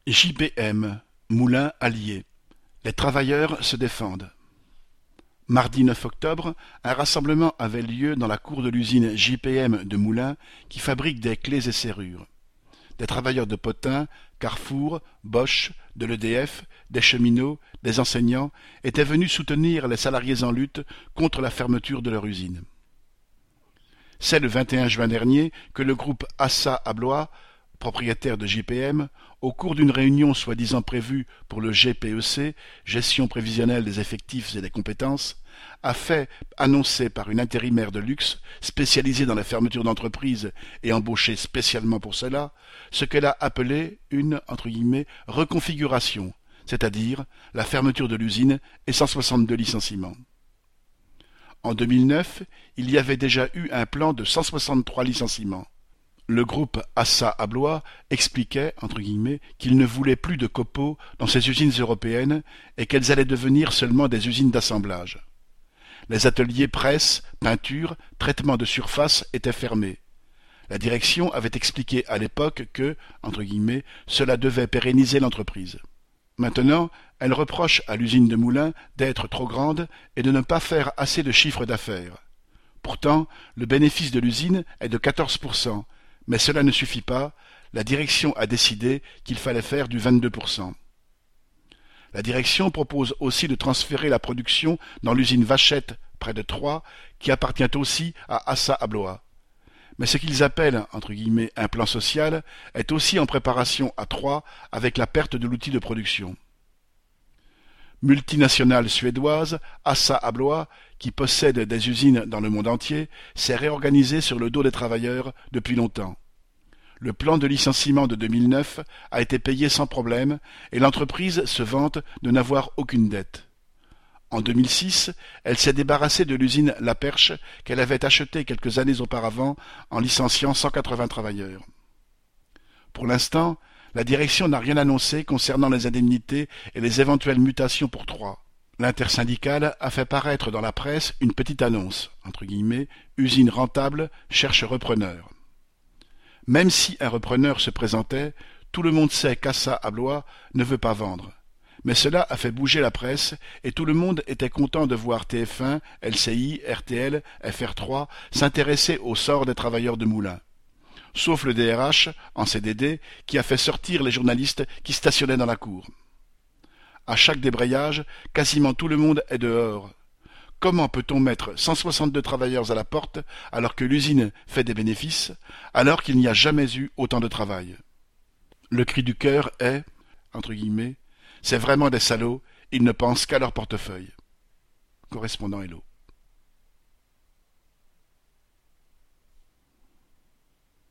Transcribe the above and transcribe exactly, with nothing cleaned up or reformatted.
J P M, Moulins Alliés. Les travailleurs se défendent. Mardi neuf octobre, un rassemblement avait lieu dans la cour de l'usine J P M de Moulins qui fabrique des clés et serrures. Des travailleurs de Potin, Carrefour, Bosch, de l'E D F, des cheminots, des enseignants étaient venus soutenir les salariés en lutte contre la fermeture de leur usine. C'est le vingt et un juin dernier que le groupe Assa Abloy, propriétaire de J P M, au cours d'une réunion soi-disant prévue pour le G P E C, Gestion prévisionnelle des effectifs et des compétences, a fait annoncer par une intérimaire de luxe, spécialisée dans la fermeture d'entreprises et embauchée spécialement pour cela, ce qu'elle a appelé une entre guillemets, reconfiguration, c'est-à-dire la fermeture de l'usine et cent soixante-deux licenciements. En deux mille neuf, il y avait déjà eu un plan de cent soixante-trois licenciements. Le groupe Assa Abloy expliquait, entre guillemets, qu'il ne voulait plus de copeaux dans ces usines européennes et qu'elles allaient devenir seulement des usines d'assemblage. Les ateliers presse, peinture, traitement de surface étaient fermés. La direction avait expliqué à l'époque que, entre guillemets, cela devait pérenniser l'entreprise. Maintenant, elle reproche à l'usine de Moulins d'être trop grande et de ne pas faire assez de chiffre d'affaires. Pourtant, le bénéfice de l'usine est de quatorze pour cent, mais cela ne suffit pas, la direction a décidé qu'il fallait faire du vingt-deux pour cent. La direction propose aussi de transférer la production dans l'usine Vachette, près de Troyes, qui appartient aussi à Assa Abloy. Mais ce qu'ils appellent, entre guillemets, un plan social, est aussi en préparation à Troyes avec la perte de l'outil de production. Multinationale suédoise, Assa Abloy, qui possède des usines dans le monde entier, s'est réorganisée sur le dos des travailleurs depuis longtemps. Le plan de licenciement de deux mille neuf a été payé sans problème et l'entreprise se vante de n'avoir aucune dette. En deux mille six, elle s'est débarrassée de l'usine La Perche qu'elle avait achetée quelques années auparavant en licenciant cent quatre-vingts travailleurs. Pour l'instant, la direction n'a rien annoncé concernant les indemnités et les éventuelles mutations pour Troyes. L'intersyndicale a fait paraître dans la presse une petite annonce, entre guillemets, usine rentable cherche repreneur. Même si un repreneur se présentait, tout le monde sait qu'Assa Abloy ne veut pas vendre. Mais cela a fait bouger la presse et tout le monde était content de voir T F un, L C I, R T L, F R trois s'intéresser au sort des travailleurs de Moulins. Sauf le D R H, en C D D, qui a fait sortir les journalistes qui stationnaient dans la cour. À chaque débrayage, quasiment tout le monde est dehors. Comment peut-on mettre cent soixante-deux travailleurs à la porte alors que l'usine fait des bénéfices, alors qu'il n'y a jamais eu autant de travail? Le cri du cœur est, entre guillemets, c'est vraiment des salauds, ils ne pensent qu'à leur portefeuille. Correspondant Hello.